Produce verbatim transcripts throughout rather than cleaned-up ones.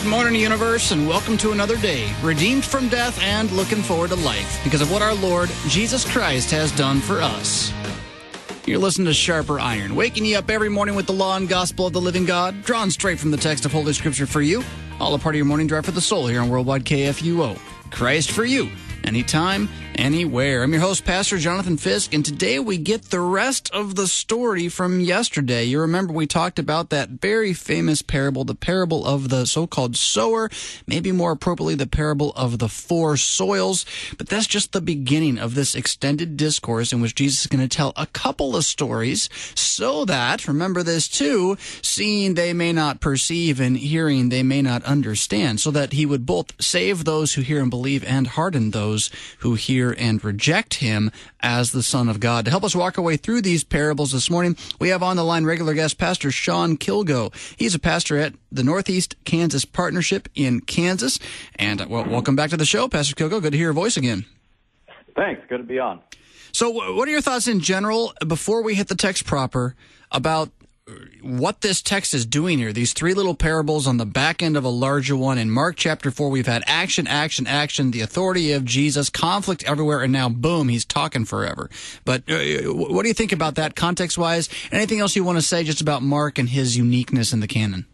Good morning, universe, and welcome to another day, redeemed from death and looking forward to life because of what our Lord Jesus Christ has done for us. You're listening to Sharper Iron, waking you up every morning with the law and gospel of the living God, drawn straight from the text of Holy Scripture for you, all a part of your morning drive for the soul here on Worldwide K F U O. Christ for you, anytime, anywhere. I'm your host, Pastor Jonathan Fisk, and today we get the rest of the story from yesterday. You remember we talked about that very famous parable, the parable of the so-called sower, maybe more appropriately the parable of the four soils, but that's just the beginning of this extended discourse in which Jesus is going to tell a couple of stories so that, remember this too, seeing they may not perceive and hearing they may not understand, so that he would both save those who hear and believe and harden those who hear and reject him as the Son of God. To help us walk our way through these parables this morning, we have on the line regular guest Pastor Sean Kilgo. He's a pastor at the Northeast Kansas Partnership in Kansas. And uh, well, welcome back to the show, Pastor Kilgo. Good to hear your voice again. Thanks. Good to be on. So what are your thoughts in general, before we hit the text proper, about what this text is doing here? These three little parables on the back end of a larger one. In Mark chapter four, we've had action, action, action, the authority of Jesus, conflict everywhere, and now, boom, he's talking forever. But uh, what do you think about that context-wise? Anything else you want to say just about Mark and his uniqueness in the canon?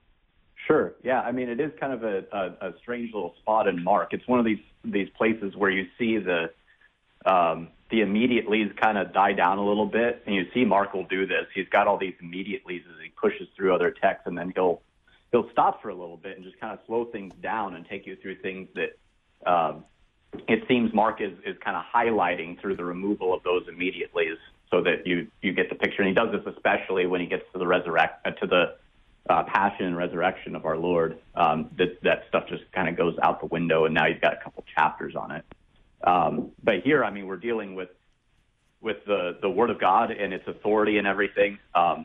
Sure. Yeah, I mean, it is kind of a, a, a strange little spot in Mark. It's one of these these places where you see the um, the immediatelys kind of die down a little bit, and you see Mark will do this. He's got all these immediatelys as he pushes through other texts, and then he'll he'll stop for a little bit and just kind of slow things down and take you through things that um, it seems Mark is, is kind of highlighting through the removal of those immediatelys, so that you you get the picture. And he does this especially when he gets to the resurrect uh, to the uh, passion and resurrection of our Lord. Um, that that stuff just kind of goes out the window, and now you've got a couple chapters on it. Um, but here, I mean, we're dealing with with the, the Word of God and its authority and everything. Um,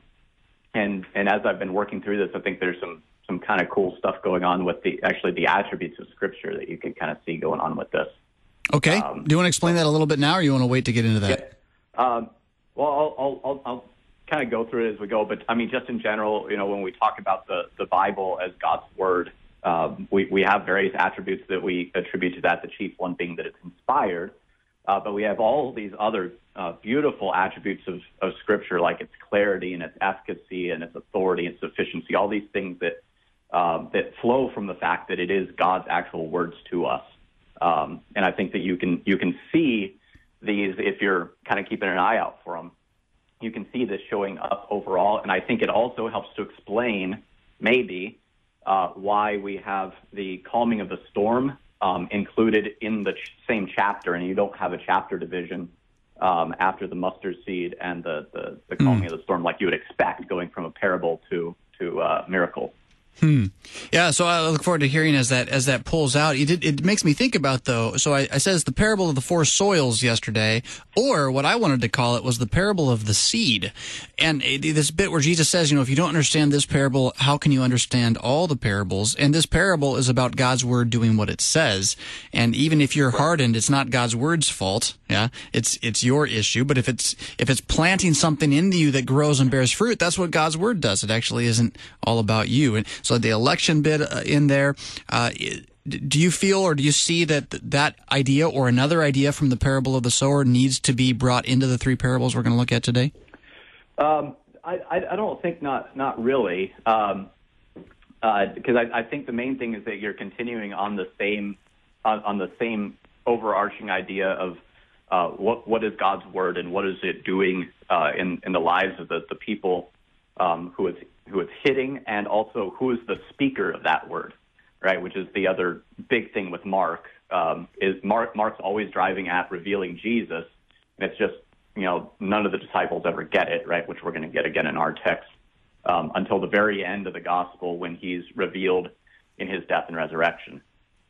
and and as I've been working through this, I think there's some some kind of cool stuff going on with the actually the attributes of Scripture that you can kind of see going on with this. Okay. Um, Do you want to explain that a little bit now, or you want to wait to get into that? Yeah. Um, well, I'll, I'll, I'll, I'll kind of go through it as we go. But, I mean, just in general, you know, when we talk about the, the Bible as God's Word, Um, we, we have various attributes that we attribute to that, the chief one being that it's inspired. Uh, but we have all these other uh, beautiful attributes of, of Scripture, like its clarity and its efficacy and its authority and sufficiency, all these things that um, that flow from the fact that it is God's actual words to us. Um, and I think that you can you can see these if you're kind of keeping an eye out for them. You can see this showing up overall, and I think it also helps to explain maybe Uh, why we have the calming of the storm um, included in the ch- same chapter, and you don't have a chapter division um, after the mustard seed and the, the, the calming mm. of the storm like you would expect going from a parable to, to uh, miracle. Hmm. Yeah, so I look forward to hearing as that as that pulls out. It, did, it makes me think about, though, so I, I says the parable of the four soils yesterday, or what I wanted to call it was the parable of the seed. And it, this bit where Jesus says, you know, if you don't understand this parable, how can you understand all the parables? And this parable is about God's word doing what it says. And even if you're hardened, it's not God's word's fault. Yeah, it's it's your issue. But if it's if it's planting something into you that grows and bears fruit, that's what God's word does. It actually isn't all about you. And so the election bit uh, in there, uh, do you feel or do you see that that idea or another idea from the parable of the sower needs to be brought into the three parables we're going to look at today? Um, I, I don't think not not really, um, uh, because I, I think the main thing is that you're continuing on the same on, on the same overarching idea of uh, what what is God's word and what is it doing uh, in in the lives of the the people um, who it's who it's hitting, and also who is the speaker of that word, right? Which is the other big thing with Mark. Um, is Mark Mark's always driving at revealing Jesus, and it's just, you know, none of the disciples ever get it, right? Which we're going to get again in our text um, until the very end of the gospel when he's revealed in his death and resurrection.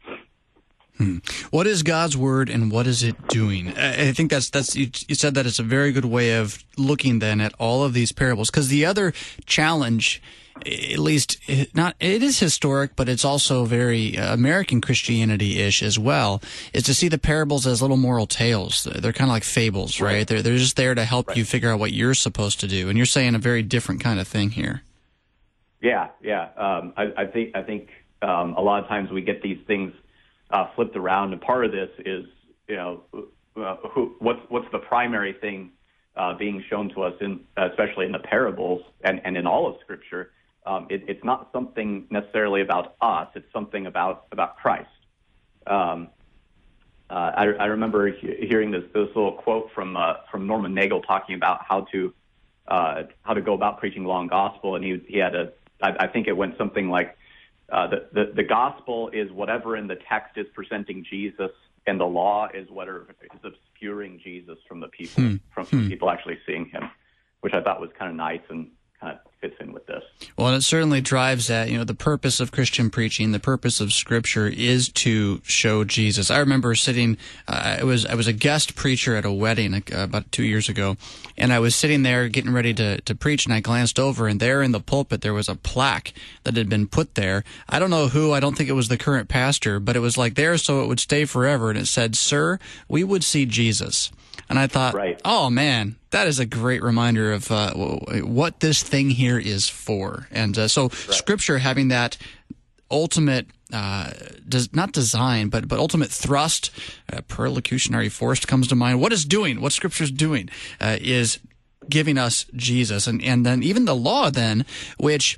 Hmm. What is God's word and what is it doing? I think that's that's you, you said that it's a very good way of looking then at all of these parables, because the other challenge, at least not it is historic, but it's also very uh, American Christianity-ish as well, is to see the parables as little moral tales. They're kind of like fables, right? They're they're just there to help right. you figure out what you're supposed to do, and you're saying a very different kind of thing here. Yeah, yeah. Um, I, I think I think um, a lot of times we get these things uh, flipped around, and part of this is, you know, uh, who, what's what's the primary thing uh, being shown to us, in especially in the parables and, and in all of Scripture. Um, it, it's not something necessarily about us; it's something about about Christ. Um, uh, I, I remember he- hearing this this little quote from uh, from Norman Nagel talking about how to uh, how to go about preaching law and gospel, and he he had a I, I think it went something like uh, the, the the gospel is whatever in the text is presenting Jesus, and the law is whatever is obscuring Jesus from the people hmm. from hmm. people actually seeing him, which I thought was kind of nice and kind of fits in with this. Well, and it certainly drives that, you know, the purpose of Christian preaching, the purpose of Scripture is to show Jesus. I remember sitting, uh, I was I was a guest preacher at a wedding uh, about two years ago, and I was sitting there getting ready to, to preach, and I glanced over, and there in the pulpit there was a plaque that had been put there. I don't know who, I don't think it was the current pastor, but it was like there so it would stay forever, and it said, "Sir, we would see Jesus." And I thought, right. oh, man, that is a great reminder of uh, what this thing here is for. And uh, so right. Scripture having that ultimate, uh, does not design, but but ultimate thrust, uh, perlocutionary force comes to mind. What is doing, what Scripture's doing uh, is giving us Jesus. And, and then even the law then, which...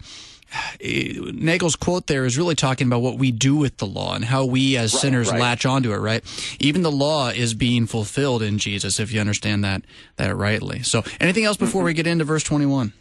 Nagel's quote there is really talking about what we do with the law and how we as right, sinners right. latch onto it, right? Even the law is being fulfilled in Jesus, if you understand that that rightly. So anything else before we get into verse twenty-one?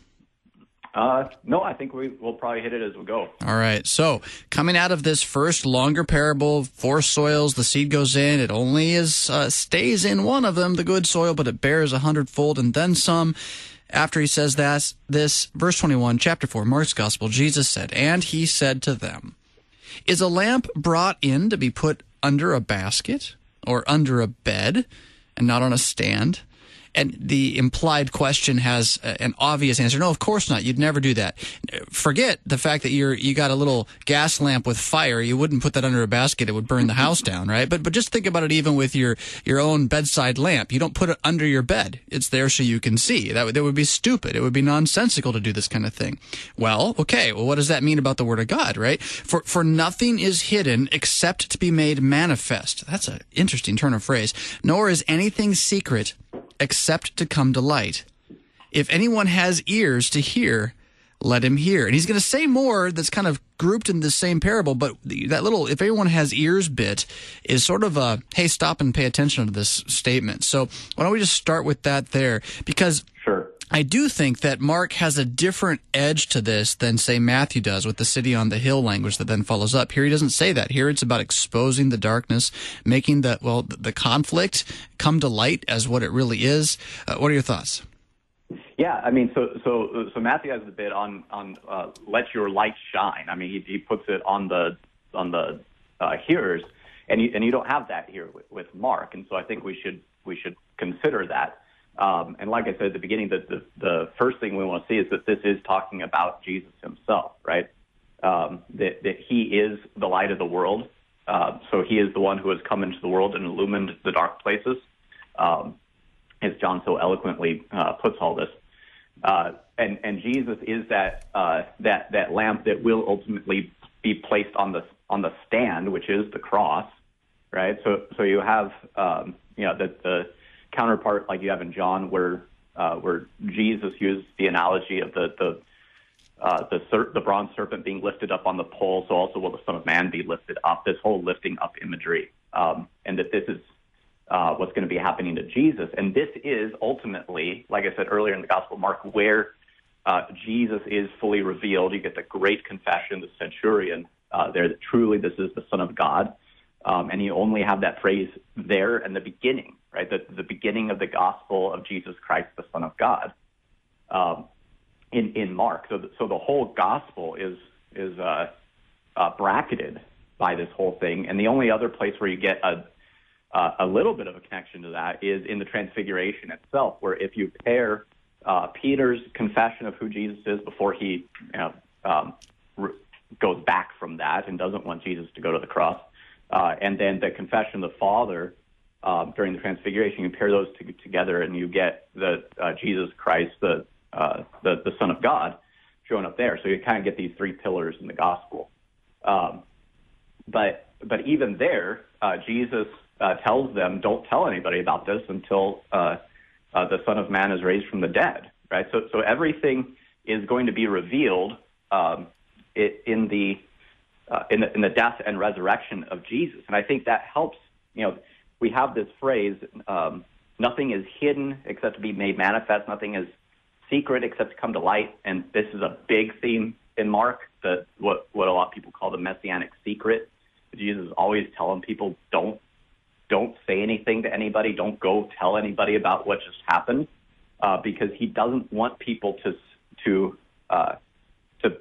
Uh, no, I think we, we'll probably hit it as we go. All right. So coming out of this first longer parable, four soils, the seed goes in. It only is uh, stays in one of them, the good soil, but it bears a hundredfold and then some. After he says that, this, verse twenty-one, chapter four, Mark's Gospel, Jesus said, "And he said to them, is a lamp brought in to be put under a basket or under a bed and not on a stand?" And the implied question has an obvious answer. No, of course not. You'd never do that. Forget the fact that you're you got a little gas lamp with fire. You wouldn't put that under a basket. It would burn the house down, right? But but just think about it even with your, your own bedside lamp. You don't put it under your bed. It's there so you can see. That would, that would be stupid. It would be nonsensical to do this kind of thing. Well, okay. Well, what does that mean about the Word of God, right? For, for nothing is hidden except to be made manifest. That's an interesting turn of phrase. Nor is anything secret except to come to light. If anyone has ears to hear, let him hear. And he's going to say more that's kind of grouped in the same parable, but that little, if anyone has ears bit, is sort of a, hey, stop and pay attention to this statement. So why don't we just start with that there? Because sure. I do think that Mark has a different edge to this than, say, Matthew does with the city on the hill language that then follows up. Here he doesn't say that. Here it's about exposing the darkness, making the, well, the conflict come to light as what it really is. Uh, what are your thoughts? Yeah, I mean, so so so Matthew has a bit on on uh, let your light shine. I mean, he, he puts it on the on the uh, hearers, and you, and you don't have that here with, with Mark, and so I think we should we should consider that. Um, and like I said at the beginning, the, the, the first thing we want to see is that this is talking about Jesus himself, right? Um, that, that he is the light of the world. Uh, so he is the one who has come into the world and illumined the dark places, um, as John so eloquently uh, puts all this. Uh, and, and Jesus is that uh, that that lamp that will ultimately be placed on the on the stand, which is the cross, right? So so you have um, you know the the counterpart like you have in John, where uh, where Jesus used the analogy of the the uh, the, ser- the bronze serpent being lifted up on the pole, so also will the Son of Man be lifted up. This whole lifting up imagery, um, and that this is uh, what's going to be happening to Jesus, and this is ultimately, like I said earlier in the Gospel of Mark, where uh, Jesus is fully revealed. You get the great confession, the centurion uh, there that truly this is the Son of God. Um, and you only have that phrase there in the beginning, right? The, the beginning of the gospel of Jesus Christ, the Son of God, um, in in Mark. So, the, so the whole gospel is is uh, uh, bracketed by this whole thing. And the only other place where you get a uh, a little bit of a connection to that is in the Transfiguration itself, where if you pair uh, Peter's confession of who Jesus is before he you know, um, re- goes back from that and doesn't want Jesus to go to the cross. Uh, and then the confession of the Father uh, during the Transfiguration, you pair those two together, and you get the uh, Jesus Christ, the, uh, the the Son of God, showing up there. So you kind of get these three pillars in the gospel. Um, but but even there, uh, Jesus uh, tells them, don't tell anybody about this until uh, uh, the Son of Man is raised from the dead, right? So so everything is going to be revealed um, it, in the uh, in the in the death and resurrection of Jesus, and I think that helps. You know, we have this phrase, um, nothing is hidden except to be made manifest, nothing is secret except to come to light, and this is a big theme in Mark, the, what, what a lot of people call the messianic secret. Jesus is always telling people, don't don't say anything to anybody, don't go tell anybody about what just happened, uh, because he doesn't want people to to uh, to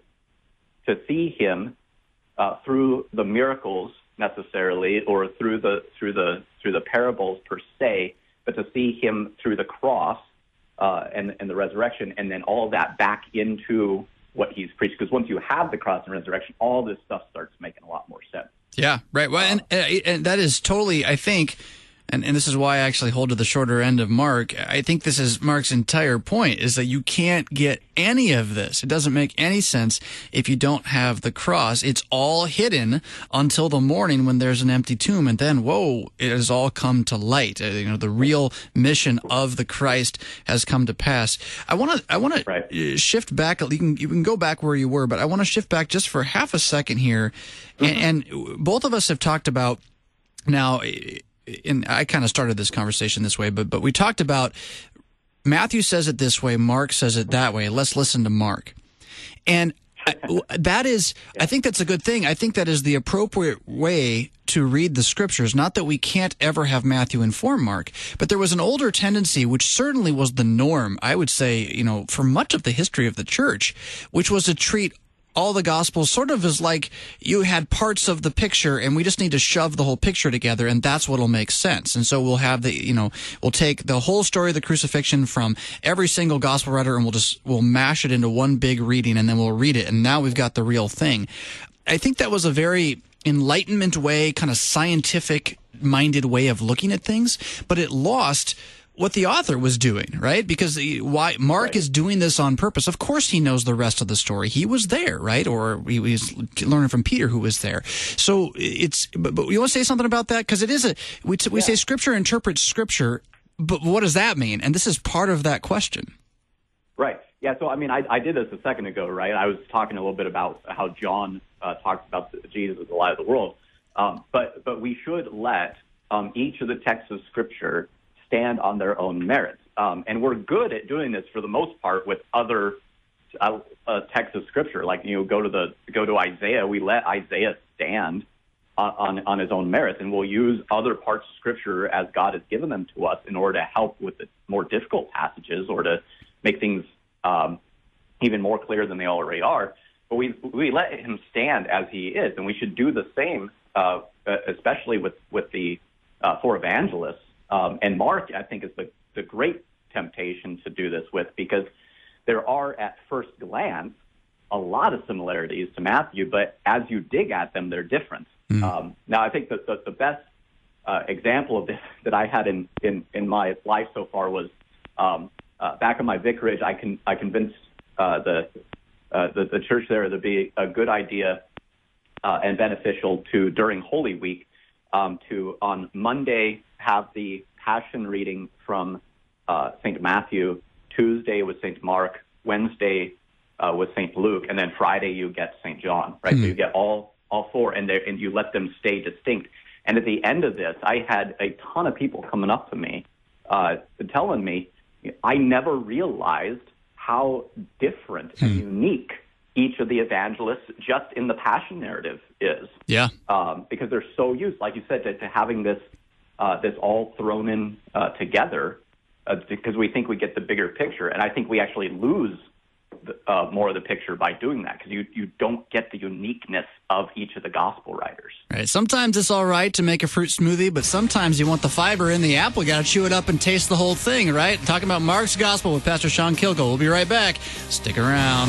to see him uh, through the miracles necessarily, or through the through the through the parables per se, but to see him through the cross uh, and and the resurrection, and then all of that back into what he's preached. Because once you have the cross and resurrection, all this stuff starts making a lot more sense. Yeah, right. Well, and, and that is totally, I think, and, and this is why I actually hold to the shorter end of Mark. I think this is Mark's entire point, is that you can't get any of this. It doesn't make any sense if you don't have the cross. It's all hidden until the morning when there's an empty tomb, and then, whoa, it has all come to light. Uh, you know, the real mission of the Christ has come to pass. I want to, I want right. to shift back. You can, you can go back where you were, but I want to shift back just for half a second here. Mm-hmm. And, and both of us have talked about now. And I kind of started this conversation this way, but but we talked about Matthew says it this way, Mark says it that way. Let's listen to Mark. And I, that is, I think that's a good thing. I think that is the appropriate way to read the scriptures. Not that we can't ever have Matthew inform Mark, but there was an older tendency, which certainly was the norm, I would say, you know, for much of the history of the church, which was to treat all the Gospels sort of as like you had parts of the picture and we just need to shove the whole picture together, and that's what'll make sense. And so we'll have the, you know, we'll take the whole story of the crucifixion from every single Gospel writer and we'll just, we'll mash it into one big reading, and then we'll read it, and now we've got the real thing. I think that was a very Enlightenment way, kind of scientific minded way of looking at things, but it lost what the author was doing, right? Because why Mark right. is doing this on purpose. Of course he knows the rest of the story. He was there, right? Or he was learning from Peter, who was there. So it's, but, but you want to say something about that? Because it is a, we, t- we yeah. say Scripture interprets Scripture, but what does that mean? And this is part of that question. Right. Yeah, so I mean, I, I did this a second ago, right? I was talking a little bit about how John uh, talks about Jesus as the light of the world. Um, but, but we should let um, each of the texts of Scripture stand on their own merits. Um, and we're good at doing this for the most part with other uh, uh, texts of Scripture. Like, you know, go to the go to Isaiah, we let Isaiah stand on, on, on his own merits, and we'll use other parts of Scripture as God has given them to us in order to help with the more difficult passages or to make things um, even more clear than they already are. But we we let him stand as he is, and we should do the same, uh, especially with, with the uh, four evangelists. Um, and Mark, I think, is the, the great temptation to do this with, because there are, at first glance, a lot of similarities to Matthew, but as you dig at them, they're different. Mm. Um, now, I think that the, the best uh, example of this that I had in, in, in my life so far was um, uh, back in my vicarage, I, can, I convinced uh, the, uh, the the church there to be a good idea uh, and beneficial to, during Holy Week, um, to, on Monday, have the Passion reading from uh, Saint Matthew, Tuesday was Saint Mark, Wednesday uh, was Saint Luke, and then Friday you get Saint John, right? Mm-hmm. So you get all all four, and, and you let them stay distinct. And at the end of this, I had a ton of people coming up to me uh, telling me, I never realized how different mm-hmm. and unique each of the evangelists just in the Passion narrative is. Yeah. Um, because they're so used, like you said, to, to having this Uh, this all thrown in uh, together uh, because we think we get the bigger picture. And I think we actually lose the, uh, more of the picture by doing that, because you, you don't get the uniqueness of each of the gospel writers. Right. Sometimes it's all right to make a fruit smoothie, but sometimes you want the fiber in the apple. You got to chew it up and taste the whole thing, right? Talking about Mark's Gospel with Pastor Sean Kilgore. We'll be right back. Stick around.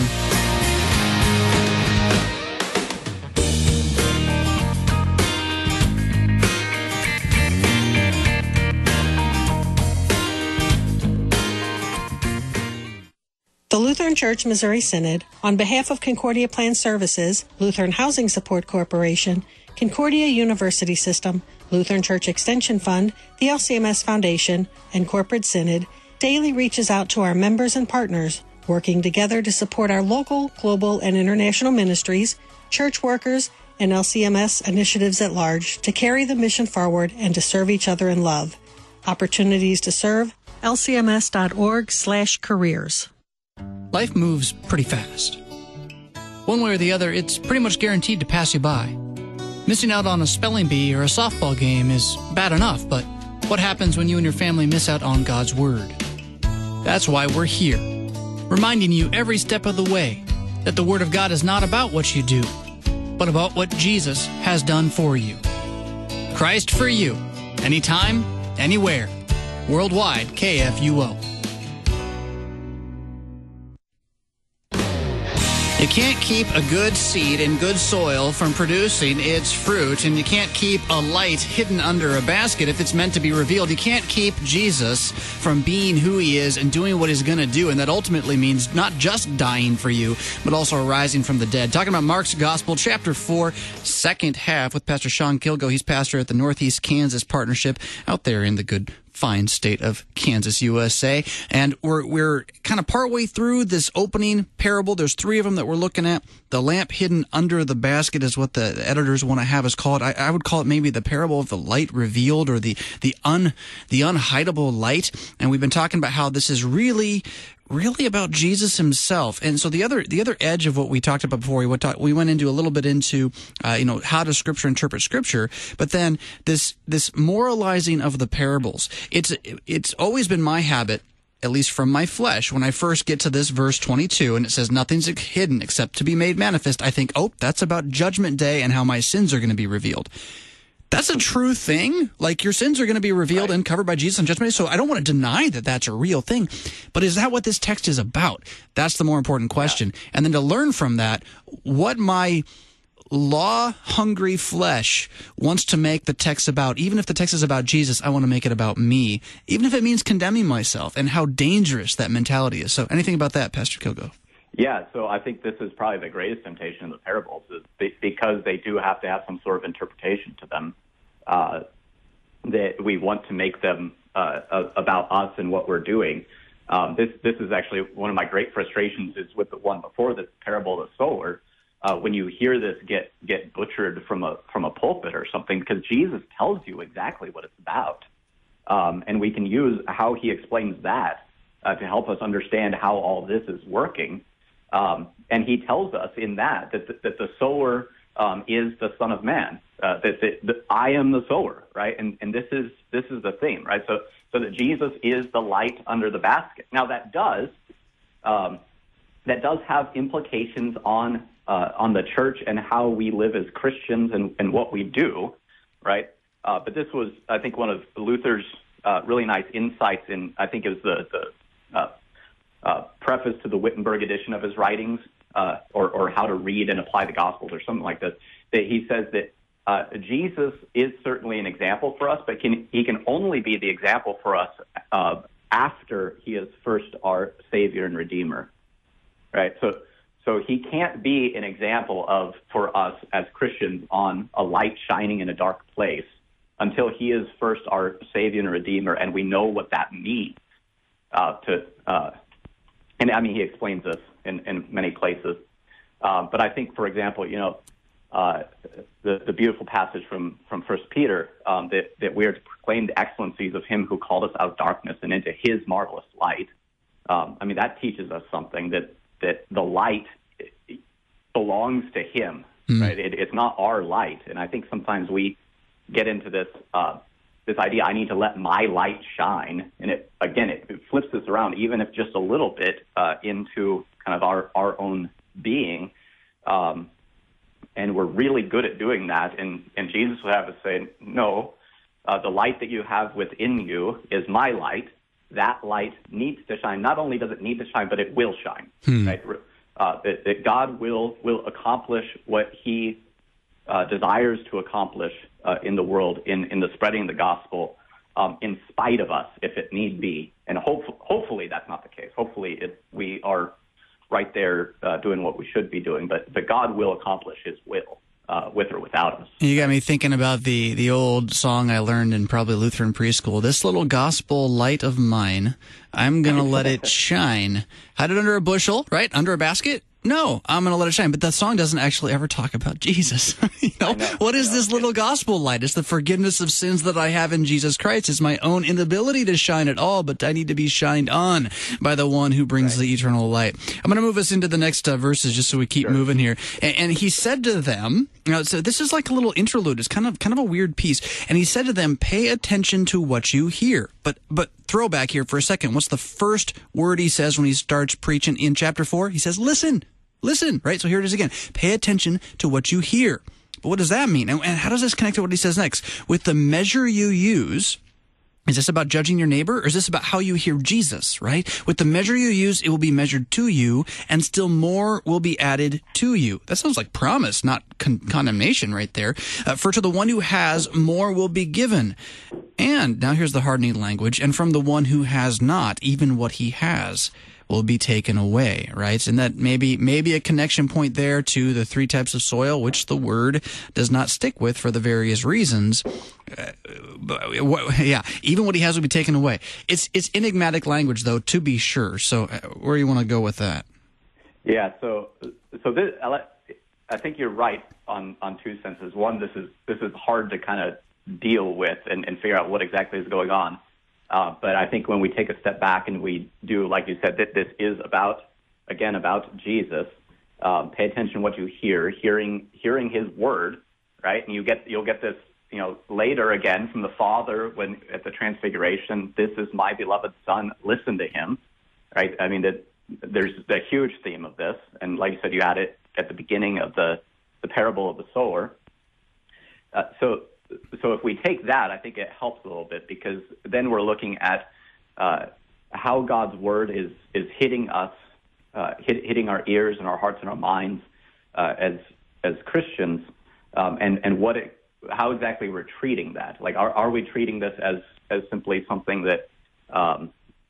The Lutheran Church Missouri Synod, on behalf of Concordia Plan Services, Lutheran Housing Support Corporation, Concordia University System, Lutheran Church Extension Fund, the L C M S Foundation, and Corporate Synod daily reaches out to our members and partners, working together to support our local, global, and international ministries, church workers, and L C M S initiatives at large to carry the mission forward and to serve each other in love. Opportunities to serve, L C M S dot org slash careers. Life moves pretty fast. One way or the other, it's pretty much guaranteed to pass you by. Missing out on a spelling bee or a softball game is bad enough, but what happens when you and your family miss out on God's Word? That's why we're here, reminding you every step of the way that the Word of God is not about what you do, but about what Jesus has done for you. Christ for you, anytime, anywhere. Worldwide, K F U O. You can't keep a good seed in good soil from producing its fruit, and you can't keep a light hidden under a basket if it's meant to be revealed. You can't keep Jesus from being who he is and doing what he's going to do, and that ultimately means not just dying for you, but also rising from the dead. Talking about Mark's Gospel, chapter four, second half, with Pastor Sean Kilgo. He's pastor at the Northeast Kansas Partnership out there in the good fine state of Kansas, U S A. And we're we're kind of partway through this opening parable. There's three of them that we're looking at. The lamp hidden under the basket is what the editors want to have us call it. I, I would call it maybe the parable of the light revealed, or the the un the unhideable light. And we've been talking about how this is really really about Jesus himself. And so the other the other edge of what we talked about before, we went, talk, we went into a little bit into uh, you know how does Scripture interpret Scripture, but then this this moralizing of the parables. It's it's always been my habit, at least from my flesh, when I first get to this verse twenty-two and it says nothing's hidden except to be made manifest, I think, oh, that's about Judgment Day and how my sins are going to be revealed. That's a true thing. Like, your sins are going to be revealed right. and covered by Jesus on Judgment Day. So I don't want to deny that that's a real thing. But is that what this text is about? That's the more important question. Yeah. And then to learn from that, what my law-hungry flesh wants to make the text about. Even if the text is about Jesus, I want to make it about me. Even if it means condemning myself, and how dangerous that mentality is. So anything about that, Pastor Kilgo? Yeah, so I think this is probably the greatest temptation of the parables, is because they do have to have some sort of interpretation to them, uh, that we want to make them uh, about us and what we're doing. Um, this this is actually one of my great frustrations is with the one before this parable of the sower. Uh, when you hear this get get butchered from a from a pulpit or something, because Jesus tells you exactly what it's about, um, and we can use how he explains that uh, to help us understand how all this is working. Um, and he tells us in that that the, that the sower um, is the Son of Man. Uh, that, that, that I am the sower, right? And and this is this is the theme, right? So so that Jesus is the light under the basket. Now that does um, that does have implications on uh, on the church and how we live as Christians and, and what we do, right? Uh, but this was, I think, one of Luther's uh, really nice insights in. I think it was the the uh, Uh, preface to the Wittenberg edition of his writings, uh, or, or how to read and apply the Gospels or something like this, that he says that uh, Jesus is certainly an example for us, but can, he can only be the example for us uh, after he is first our Savior and Redeemer, right? So, so he can't be an example of, for us as Christians, on a light shining in a dark place until he is first our Savior and Redeemer, and we know what that means uh, to uh, And I mean, he explains this in, in many places. Um, but I think, for example, you know, uh, the, the beautiful passage from, from First Peter, um, that, that we are to proclaim the excellencies of him who called us out of darkness and into his marvelous light. Um, I mean, that teaches us something, that, that the light belongs to him, mm. right? It, it's not our light. And I think sometimes we get into this uh, this idea, I need to let my light shine. And it, again, it, it flips this around, even if just a little bit, uh, into kind of our, our own being. Um, and we're really good at doing that. And, and Jesus would have us say, no, uh, the light that you have within you is my light. That light needs to shine. Not only does it need to shine, but it will shine. Hmm. Right? Uh, that, that God will, will accomplish what he uh, desires to accomplish Uh, in the world, in, in the spreading the gospel, um, in spite of us, if it need be. And hope, hopefully that's not the case. Hopefully it, we are right there uh, doing what we should be doing, but, but God will accomplish his will. uh, with or without us. You got me thinking about the, the old song I learned in probably Lutheran preschool. This little gospel light of mine, I'm going to let it shine. Hide it under a bushel, right? Under a basket? No, I'm going to let it shine. But that song doesn't actually ever talk about Jesus. you know, know what is know. this little gospel light? It's the forgiveness of sins that I have in Jesus Christ. It's my own inability to shine at all, but I need to be shined on by the one who brings right. the eternal light. I'm going to move us into the next uh, verses just so we keep sure. moving here. And, and he said to them, you know, so this is like a little interlude. It's kind of kind of a weird piece. And he said to them, pay attention to what you hear. But but throwback here for a second. What's the first word he says when he starts preaching in chapter four? He says, listen. Listen, right? So here it is again. Pay attention to what you hear. But what does that mean? And, and how does this connect to what he says next? With the measure you use, is this about judging your neighbor, or is this about how you hear Jesus, right? With the measure you use, it will be measured to you, and still more will be added to you. That sounds like promise, not con- condemnation right there. Uh, for to the one who has, more will be given. And, now here's the hardening language, and from the one who has not, even what he has will be taken away, right? And that maybe maybe a connection point there to the three types of soil, which the word does not stick with for the various reasons. Uh, but, what, yeah, even what he has will be taken away. It's it's enigmatic language, though, to be sure. So uh, where do you want to go with that? Yeah, so so this, I think you're right on, on two senses. One, this is this is hard to kind of deal with and, and figure out what exactly is going on. Uh, but I think when we take a step back and we do, like you said, that this is about, again, about Jesus. Um, pay attention to what you hear, hearing hearing His word, right? And you get you'll get this, you know, later again from the Father when at the Transfiguration. This is my beloved Son. Listen to Him, right? I mean, that there's a huge theme of this, and like you said, you had it at the beginning of the the parable of the sower. Uh, so. So if we take that, I think it helps a little bit, because then we're looking at uh, how God's word is is hitting us, uh, hit, hitting our ears and our hearts and our minds uh, as as Christians, um, and and what it, how exactly we're treating that. Like, are are we treating this as as simply something that, um,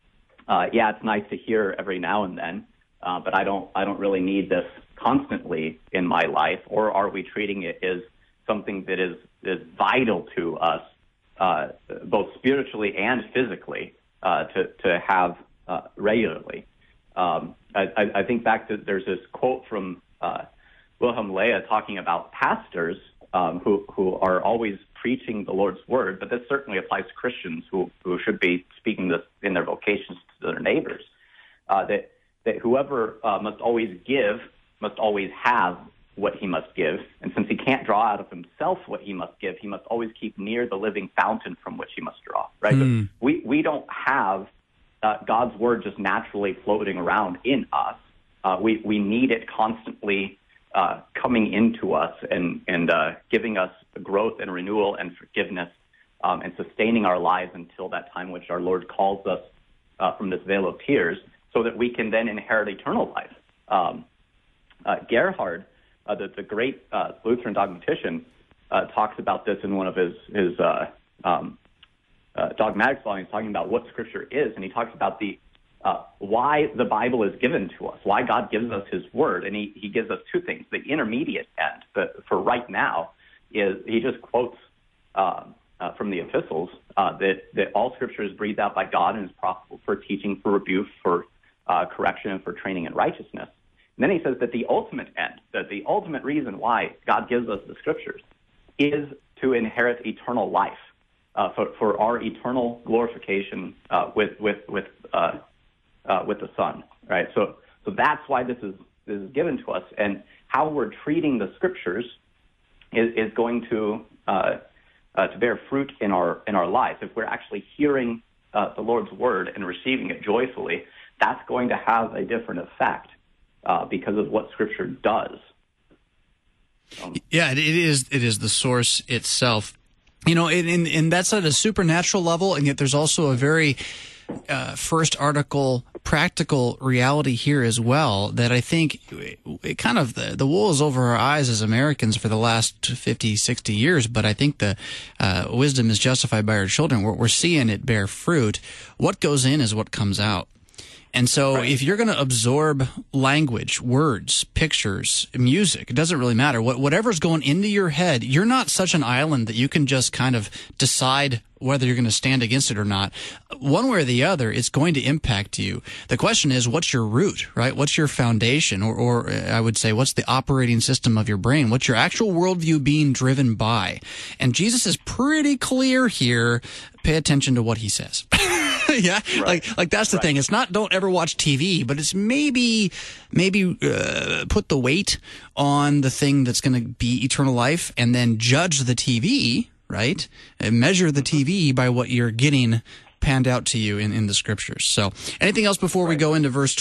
uh, yeah, it's nice to hear every now and then, uh, but I don't I don't really need this constantly in my life, or are we treating it as something that is is vital to us, uh, both spiritually and physically, uh, to to have uh, regularly. Um, I, I think back to there's this quote from uh, Wilhelm Leah talking about pastors um, who who are always preaching the Lord's word, but this certainly applies to Christians who who should be speaking this in their vocations to their neighbors. Uh, that that whoever uh, must always give must always have what he must give. And since he can't draw out of himself what he must give, he must always keep near the living fountain from which he must draw, right? Mm. So we, we don't have uh, God's word just naturally floating around in us. Uh, we, we need it constantly uh, coming into us and, and uh, giving us growth and renewal and forgiveness um, and sustaining our lives until that time which our Lord calls us uh, from this vale of tears, so that we can then inherit eternal life. Um, uh, Gerhard, Uh, the, the great uh, Lutheran dogmatician, uh, talks about this in one of his his uh, um, uh, dogmatics volumes, talking about what Scripture is, and he talks about the uh, why the Bible is given to us, why God gives us His Word, and he, he gives us two things. The intermediate end, but for right now, is he just quotes uh, uh, from the epistles uh, that that all Scripture is breathed out by God and is profitable for teaching, for rebuke, for uh, correction, and for training in righteousness. And then he says that the ultimate end, that the ultimate reason why God gives us the Scriptures is to inherit eternal life, uh, for, for our eternal glorification uh, with with with uh, uh, with the Son, right? So so that's why this is this is given to us, and how we're treating the Scriptures is, is going to uh, uh, to bear fruit in our in our lives. If we're actually hearing uh, the Lord's word and receiving it joyfully, that's going to have a different effect. Uh, because of what Scripture does. Um, yeah, it, it is. It is the source itself. You know, and, and, and that's at a supernatural level, and yet there's also a very uh, first article practical reality here as well that I think it, it kind of, the, the wool is over our eyes as Americans for the last fifty, sixty years, but I think the uh, wisdom is justified by our children. We're, we're seeing it bear fruit. What goes in is what comes out. And so Right. if you're going to absorb language, words, pictures, music, it doesn't really matter. What, whatever's going into your head, you're not such an island that you can just kind of decide whether you're going to stand against it or not. One way or the other, it's going to impact you. The question is, what's your root, right? What's your foundation? Or, or I would say, what's the operating system of your brain? What's your actual worldview being driven by? And Jesus is pretty clear here. Pay attention to what he says. yeah, Right. like like that's the Right. thing. It's not don't ever watch T V, but it's maybe maybe uh, put the weight on the thing that's going to be eternal life, and then judge the T V, right? And measure the T V by what you're getting panned out to you in, in the scriptures. So, anything else before we go into verse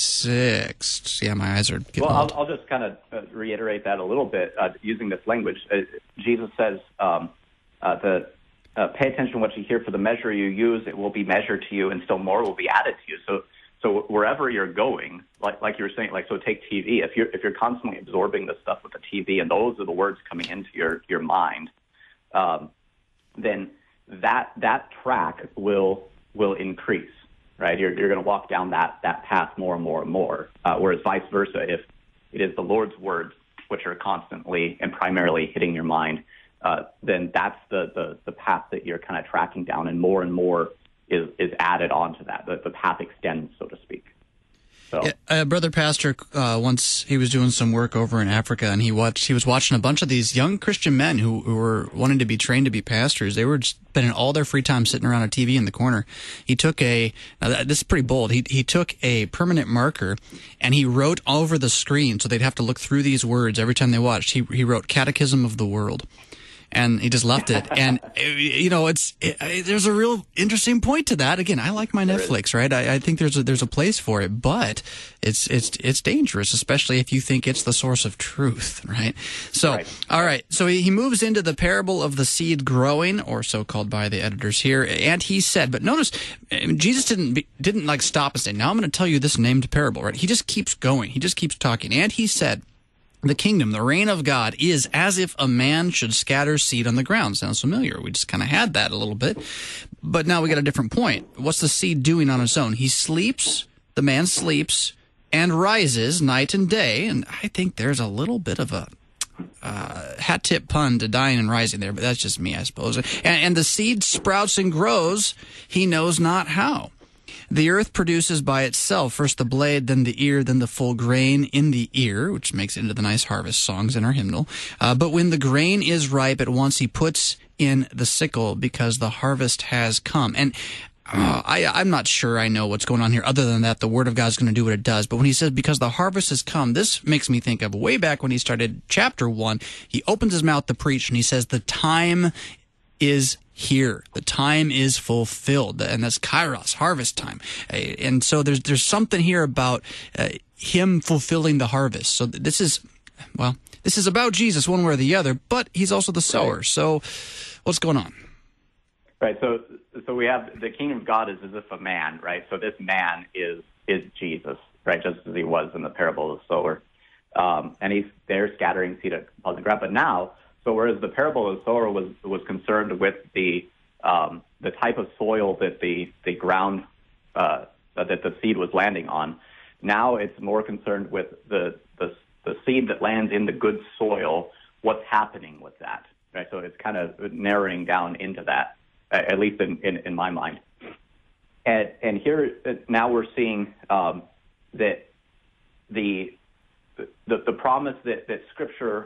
twenty-six? Yeah, my eyes are getting Well, old. I'll, I'll just kind of uh, reiterate that a little bit uh, using this language. Uh, Jesus says um, uh, the uh, pay attention to what you hear, for the measure you use, it will be measured to you, and still more will be added to you. So, so wherever you're going, like like you were saying, like so, take T V. If you're if you're constantly absorbing the stuff with the T V, and those are the words coming into your your mind, um, then that that track will will increase. Right, you're you're going to walk down that that path more and more and more. Uh, whereas vice versa, if it is the Lord's words which are constantly and primarily hitting your mind, uh, then that's the, the the path that you're kind of tracking down, and more and more is is added onto that. The, the path extends, so to speak. So. Yeah, a brother pastor uh, once he was doing some work over in Africa, and he watched he was watching a bunch of these young Christian men who, who were wanting to be trained to be pastors. They were just spending all their free time sitting around a T V in the corner. He took a now that, this is pretty bold. He he took a permanent marker and he wrote over the screen, so they'd have to look through these words every time they watched. He he wrote Catechism of the World. And he just left it. And, you know, it's it, there's a real interesting point to that. Again, I like my Netflix, right? I, I think there's a, there's a place for it, but it's it's it's dangerous, especially if you think it's the source of truth, right? So, Right. all right. So he, he moves into the parable of the seed growing, or so called by the editors here. And he said, but notice, Jesus didn't be, didn't like stop and say, now I'm going to tell you this named parable, right? He just keeps going. He just keeps talking. And he said, the kingdom, the reign of God, is as if a man should scatter seed on the ground. Sounds familiar. We just kind of had that a little bit. But now we got a different point. What's the seed doing on its own? He sleeps, the man sleeps, and rises night and day. And I think there's a little bit of a uh, hat tip pun to dying and rising there, but that's just me, I suppose. And, and the seed sprouts and grows, he knows not how. The earth produces by itself first the blade, then the ear, then the full grain in the ear, which makes it into the nice harvest songs in our hymnal. Uh, but when the grain is ripe, at once he puts in the sickle, because the harvest has come. And uh, I, I'm not sure I know what's going on here, other than that the Word of God is going to do what it does. But when he says, because the harvest has come, this makes me think of way back when he started chapter one. He opens his mouth to preach, and he says, the time is here. The time is fulfilled, and that's Kairos, harvest time. And so there's there's something here about uh, him fulfilling the harvest. So this is, well, this is about Jesus one way or the other, but he's also the sower. Right. So what's going on? Right. So, so we have the kingdom of God is as if a man, right? So this man is is Jesus, right? Just as he was in the parable of the sower, um, and he's there scattering seed upon the ground. But now, so whereas the parable of the sower was was concerned with the um, the type of soil that the the ground uh, that the seed was landing on, now it's more concerned with the the the seed that lands in the good soil. What's happening with that? Right. So it's kind of narrowing down into that, at least in, in, in my mind. And, and here now we're seeing um, that the, the the promise that, that Scripture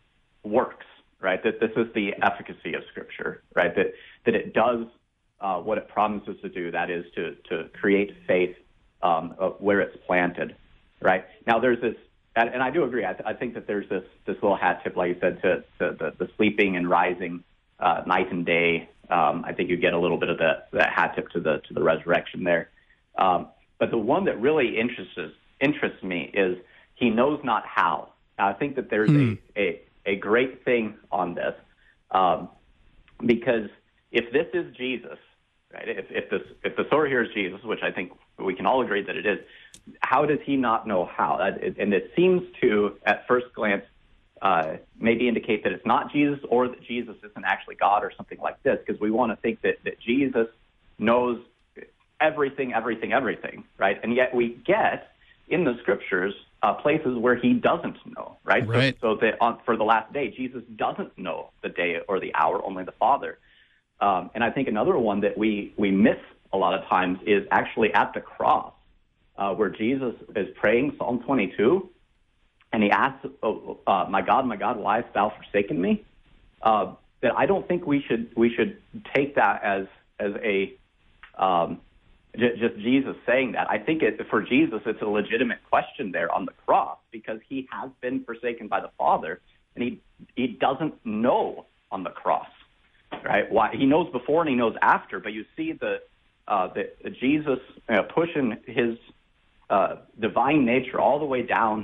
works, right? That this is the efficacy of Scripture, right? That that it does uh, what it promises to do, that is to to create faith um, where it's planted, right? Now there's this, and I do agree. I, th- I think that there's this this little hat tip, like you said, to, to the, the sleeping and rising uh, night and day. Um, I think you get a little bit of the, the hat tip to the to the resurrection there. Um, but the one that really interests interests me is he knows not how. I think that there's mm. a, a a great thing on this, um, because if this is Jesus, right? If if this if the sower here is Jesus, which I think we can all agree that it is, how does he not know how? And it seems to, at first glance, uh, maybe indicate that it's not Jesus, or that Jesus isn't actually God, or something like this, because we want to think that, that Jesus knows everything, everything, everything, right? And yet we get in the scriptures uh, places where he doesn't know, right? Right. So, so that on, for the last day, Jesus doesn't know the day or the hour, only the Father. Um, and I think another one that we, we miss a lot of times is actually at the cross, uh, where Jesus is praying Psalm twenty-two, and he asks, oh, uh, my God, my God, why hast thou forsaken me? Uh, that I don't think we should we should take that as as a um, j- just Jesus saying that. I think it, for Jesus, it's a legitimate question there on the cross, because he has been forsaken by the Father, and he he doesn't know on the cross, right? Why he knows before and he knows after, but you see the uh, the Jesus uh, pushing his uh, divine nature all the way down,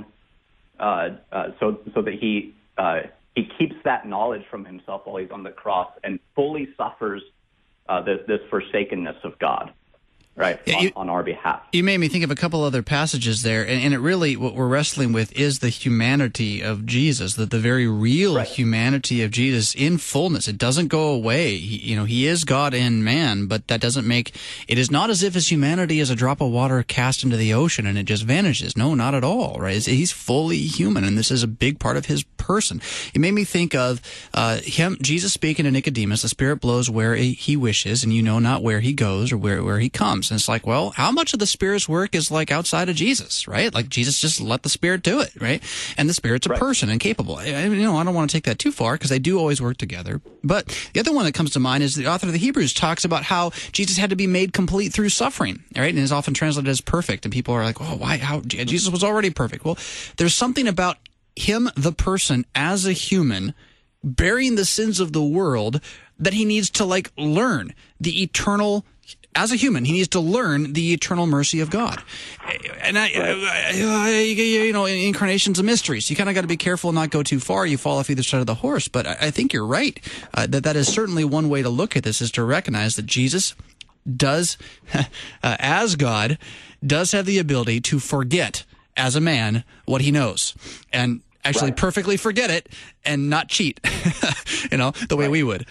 uh, uh, so so that he. Uh, He keeps that knowledge from himself while he's on the cross and fully suffers uh, this, this forsakenness of God, right, yeah, on, you, on our behalf. You made me think of a couple other passages there, and, and it really, what we're wrestling with is the humanity of Jesus, that the very real right. humanity of Jesus in fullness. It doesn't go away. He, you know, he is God and man, but that doesn't make, it is not as if his humanity is a drop of water cast into the ocean and it just vanishes. No, not at all, right? It's, he's fully human, and this is a big part of his person. It made me think of uh, him, Jesus speaking to Nicodemus, the Spirit blows where he wishes, and you know not where he goes or where, where he comes. And it's like, well, how much of the Spirit's work is like outside of Jesus, right? Like Jesus just let the Spirit do it, right? And the Spirit's a right. person and capable. I, I, you know, I don't want to take that too far because they do always work together. But the other one that comes to mind is the author of the Hebrews talks about how Jesus had to be made complete through suffering, right? And is often translated as perfect. And people are like, oh, why? How? Jesus was already perfect. Well, there's something about him, the person, as a human, bearing the sins of the world that he needs to like learn the eternal. As a human, he needs to learn the eternal mercy of God. And I, I, I you know, incarnation's a mystery, so you kind of got to be careful and not go too far. You fall off either side of the horse. But I, I think you're right. Uh, that that is certainly one way to look at this, is to recognize that Jesus does, uh, as God, does have the ability to forget as a man what he knows, and actually right. perfectly forget it and not cheat, you know, the way right. we would.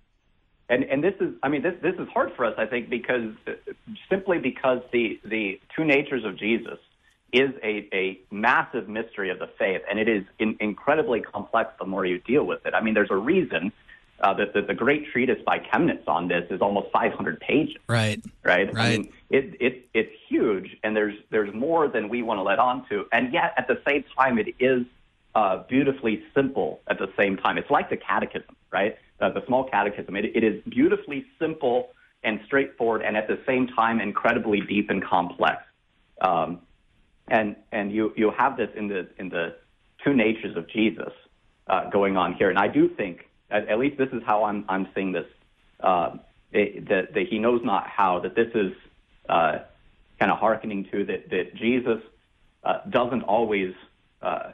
And and this is, I mean, this this is hard for us, I think, because uh, simply because the the two natures of Jesus is a, a massive mystery of the faith, and it is in, incredibly complex the more you deal with it. I mean, there's a reason uh, that, that the great treatise by Chemnitz on this is almost five hundred pages. Right. Right. Right. I mean, it, it it's huge, and there's there's more than we want to let on to, and yet at the same time, it is uh, beautifully simple. At the same time, it's like the Catechism, right? Uh, the small catechism. It, it is beautifully simple and straightforward, and at the same time incredibly deep and complex. Um, and and you you have this in the in the two natures of Jesus uh, going on here. And I do think, at, at least this is how I'm I'm seeing this, uh, it, that that he knows not how. That this is uh, kind of hearkening to that that Jesus uh, doesn't always. Uh,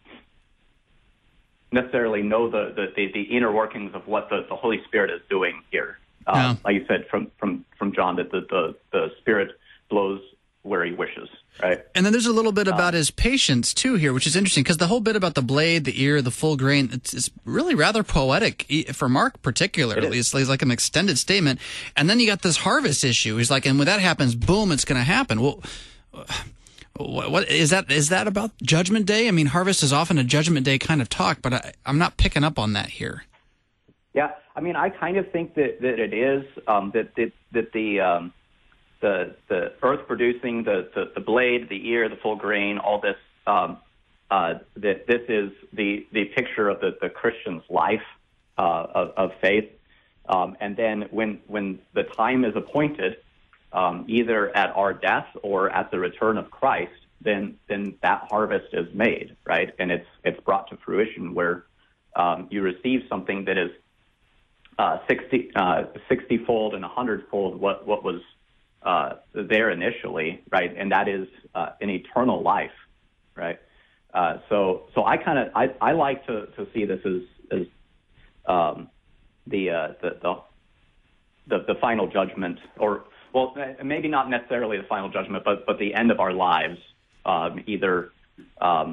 necessarily know the, the, the, the inner workings of what the, the Holy Spirit is doing here. Uh, yeah. Like you said from, from, from John, that the, the, the Spirit blows where he wishes, right? And then there's a little bit about um, his patience, too, here, which is interesting, because the whole bit about the blade, the ear, the full grain, it's, it's really rather poetic, for Mark particularly. It's like an extended statement. And then you got this harvest issue. He's like, and when that happens, boom, it's going to happen. Well... What, what is that? Is that about Judgment Day? I mean, harvest is often a Judgment Day kind of talk, but I, I'm not picking up on that here. Yeah, I mean, I kind of think that, that it is um, that, that that the um, the the earth producing the, the, the blade, the ear, the full grain, all this. Um, uh, that this is the, the picture of the, the Christian's life uh, of, of faith, um, and then when when the time is appointed. Um, either at our death or at the return of Christ, then then that harvest is made, right? And it's it's brought to fruition where um, you receive something that is uh, sixty, uh, sixty-fold and one hundred-fold what, what was uh, there initially, right? And that is uh, an eternal life, right? Uh, so so I kind of I, I like to, to see this as as um, the, uh, the the the the final judgment, or well, maybe not necessarily the final judgment, but but the end of our lives, um, either um,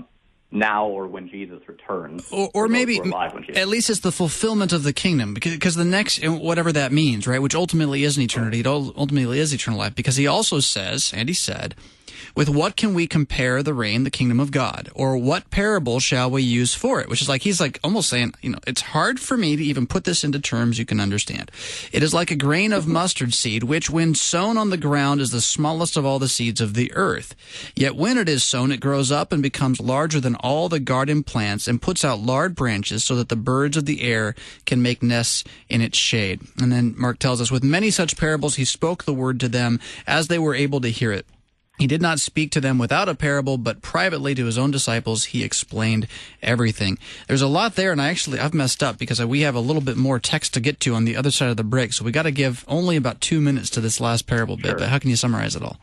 now or when Jesus returns. Or, or maybe, at least it's the fulfillment of the kingdom, because, because the next, whatever that means, right, which ultimately is an eternity, it ultimately is eternal life, because he also says, and he said, with what can we compare the reign, the kingdom of God? Or what parable shall we use for it? Which is like, he's like almost saying, you know, it's hard for me to even put this into terms you can understand. It is like a grain of mustard seed, which when sown on the ground is the smallest of all the seeds of the earth. Yet when it is sown, it grows up and becomes larger than all the garden plants and puts out large branches so that the birds of the air can make nests in its shade. And then Mark tells us, with many such parables, he spoke the word to them as they were able to hear it. He did not speak to them without a parable, but privately to his own disciples he explained everything. There's a lot there, and I actually, I've messed up because we have a little bit more text to get to on the other side of the break, so we got to give only about two minutes to this last parable bit, sure. But how can you summarize it all?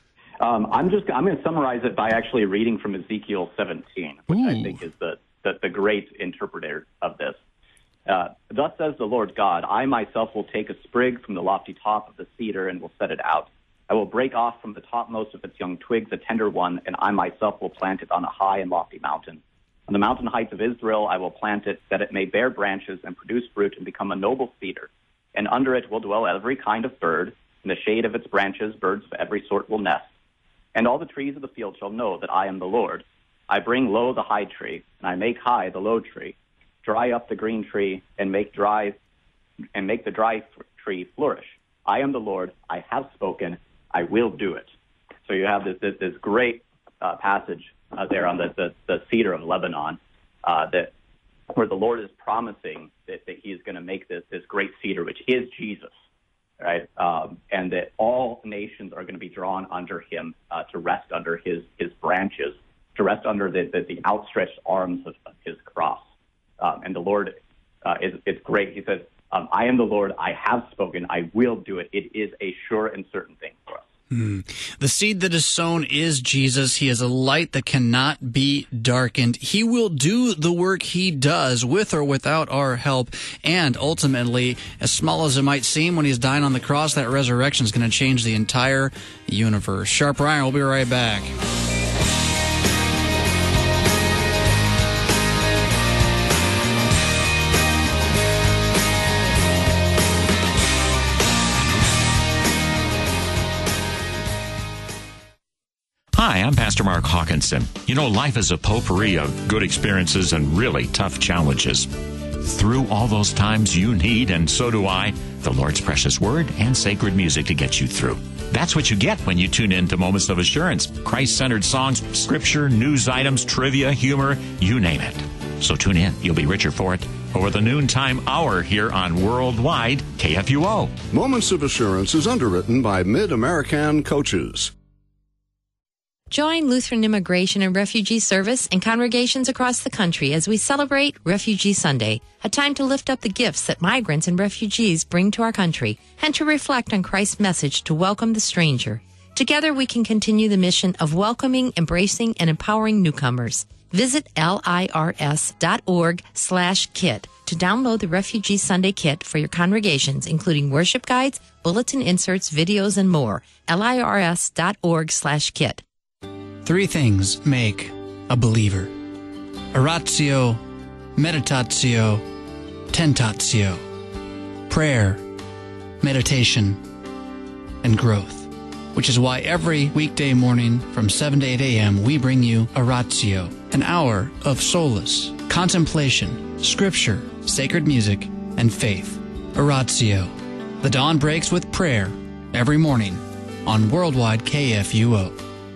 Um, I'm just, I'm going to summarize it by actually reading from Ezekiel seventeen, which Ooh. I think is the, the, the great interpreter of this. Uh, Thus says the Lord God, I myself will take a sprig from the lofty top of the cedar and will set it out. I will break off from the topmost of its young twigs a tender one, and I myself will plant it on a high and lofty mountain. On the mountain heights of Israel I will plant it, that it may bear branches and produce fruit and become a noble cedar. And under it will dwell every kind of bird. In the shade of its branches birds of every sort will nest. And all the trees of the field shall know that I am the Lord. I bring low the high tree, and I make high the low tree. Dry up the green tree, and make dry, and make the dry tree flourish. I am the Lord. I have spoken. I will do it. So you have this this, this great uh, passage uh, there on the, the, the cedar of Lebanon, uh, that where the Lord is promising that, that he is going to make this, this great cedar, which is Jesus, right? Um, and that all nations are going to be drawn under him uh, to rest under his, his branches, to rest under the, the, the outstretched arms of, of his cross. Um, and the Lord uh, is it's great. He says, Um, I am the Lord, I have spoken, I will do it. It is a sure and certain thing for us. Hmm. The seed that is sown is Jesus. He is a light that cannot be darkened. He will do the work he does with or without our help. And ultimately, as small as it might seem when he's dying on the cross, that resurrection is going to change the entire universe. Sharper Iron, we'll be right back. Hi, I'm Pastor Mark Hawkinson. You know, life is a potpourri of good experiences and really tough challenges. Through all those times, you need, and so do I, the Lord's precious word and sacred music to get you through. That's what you get when you tune in to Moments of Assurance. Christ-centered songs, scripture, news items, trivia, humor, you name it. So tune in. You'll be richer for it. Over the noontime hour here on Worldwide K F U O. Moments of Assurance is underwritten by Mid-American Coaches. Join Lutheran Immigration and Refugee Service and congregations across the country as we celebrate Refugee Sunday, a time to lift up the gifts that migrants and refugees bring to our country and to reflect on Christ's message to welcome the stranger. Together we can continue the mission of welcoming, embracing, and empowering newcomers. Visit lirs.org slash kit to download the Refugee Sunday Kit for your congregations, including worship guides, bulletin inserts, videos, and more. lirs.org slash kit. Three things make a believer: oratio, meditatio, tentatio. Prayer, meditation, and growth. Which is why every weekday morning from seven to eight a.m. we bring you Oratio, an hour of solace, contemplation, scripture, sacred music, and faith. Oratio. The dawn breaks with prayer every morning on Worldwide K F U O.